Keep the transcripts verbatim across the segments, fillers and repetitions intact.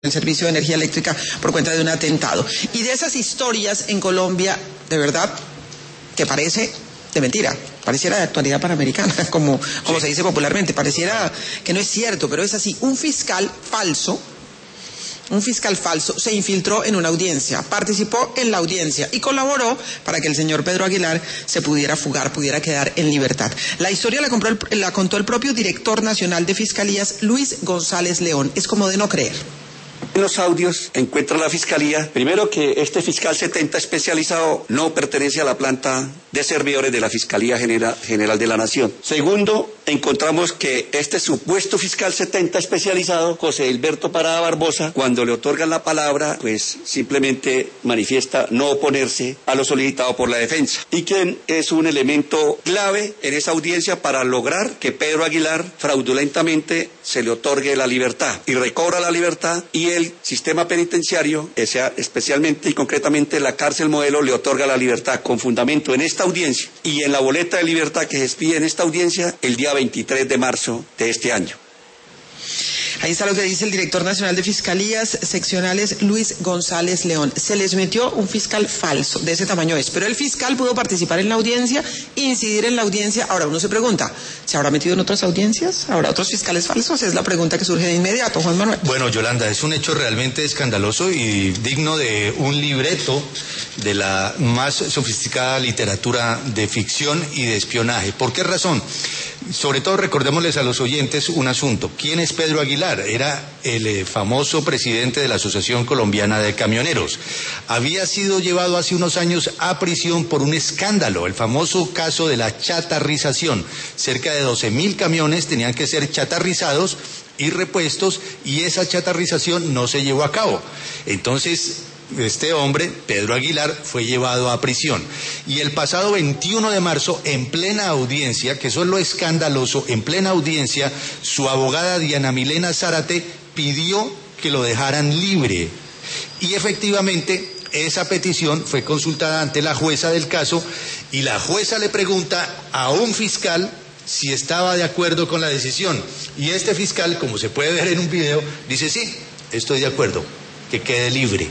el servicio de energía eléctrica por cuenta de un atentado. Y de esas historias en Colombia, de verdad, que parece de mentira, pareciera de actualidad panamericana, como, como sí. se dice popularmente, pareciera que no es cierto, pero es así. Un fiscal falso, un fiscal falso se infiltró en una audiencia, participó en la audiencia y colaboró para que el señor Pedro Aguilar se pudiera fugar, pudiera quedar en libertad. La historia la, compró el, la contó el propio director nacional de Fiscalías, Luis González León. Es como de no creer. En los audios encuentra la Fiscalía, primero, que este fiscal setenta especializado no pertenece a la planta de servidores de la Fiscalía General, General de la Nación. Segundo, encontramos que este supuesto fiscal setenta especializado, José Hilberto Parada Barbosa, cuando le otorgan la palabra, pues simplemente manifiesta no oponerse a lo solicitado por la defensa. Y quien es un elemento clave en esa audiencia para lograr que Pedro Aguilar fraudulentamente se le otorgue la libertad y recobra la libertad, y el sistema penitenciario, o sea, especialmente y concretamente la cárcel modelo, le otorga la libertad con fundamento en esta audiencia y en la boleta de libertad que se expide en esta audiencia el día veintitrés de marzo de este año. Ahí está lo que dice el director nacional de Fiscalías Seccionales, Luis González León. Se les metió un fiscal falso, de ese tamaño es, pero el fiscal pudo participar en la audiencia, incidir en la audiencia. Ahora uno se pregunta, ¿se habrá metido en otras audiencias? ¿Habrá otros fiscales falsos? Es la pregunta que surge de inmediato, Juan Manuel. Bueno, Yolanda, es un hecho realmente escandaloso y digno de un libreto de la más sofisticada literatura de ficción y de espionaje. ¿Por qué razón? Sobre todo recordémosles a los oyentes un asunto. ¿Quién es Pedro Aguilar? Era el eh, famoso presidente de la Asociación Colombiana de Camioneros. Había sido llevado hace unos años a prisión por un escándalo, el famoso caso de la chatarrización. Cerca de doce mil camiones tenían que ser chatarrizados y repuestos, y esa chatarrización no se llevó a cabo. Entonces, este hombre, Pedro Aguilar, fue llevado a prisión. Y el pasado veintiuno de marzo, en plena audiencia, que eso es lo escandaloso, en plena audiencia, su abogada Diana Milena Zárate pidió que lo dejaran libre. Y efectivamente, esa petición fue consultada ante la jueza del caso, y la jueza le pregunta a un fiscal si estaba de acuerdo con la decisión. Y este fiscal, como se puede ver en un video, dice: sí, estoy de acuerdo, que quede libre.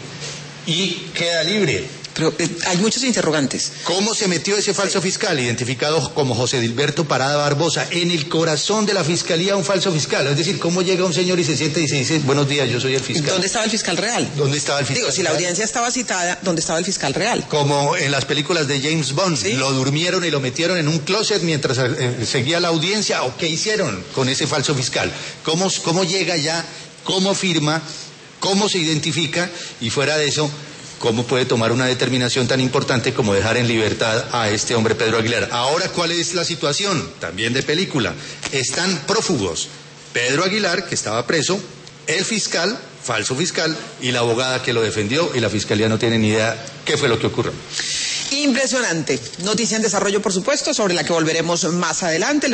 Y queda libre. Pero eh, hay muchos interrogantes. ¿Cómo se metió ese falso fiscal, identificado como José Hilberto Parada Barbosa, en el corazón de la Fiscalía, un falso fiscal? Es decir, ¿cómo llega un señor y se sienta y se dice: buenos días, yo soy el fiscal? ¿Dónde estaba el fiscal real? ¿Dónde estaba el fiscal Digo, si la audiencia estaba citada, ¿dónde estaba el fiscal real? Como en las películas de James Bond, ¿sí? Lo durmieron y lo metieron en un closet mientras eh, seguía la audiencia. ¿O qué hicieron con ese falso fiscal? ¿Cómo, cómo llega ya? ¿Cómo firma? ¿Cómo se identifica? Y fuera de eso, ¿cómo puede tomar una determinación tan importante como dejar en libertad a este hombre Pedro Aguilar? Ahora, ¿cuál es la situación? También de película. Están prófugos Pedro Aguilar, que estaba preso, el fiscal, falso fiscal, y la abogada que lo defendió, y la Fiscalía no tiene ni idea qué fue lo que ocurrió. Impresionante. Noticia en desarrollo, por supuesto, sobre la que volveremos más adelante.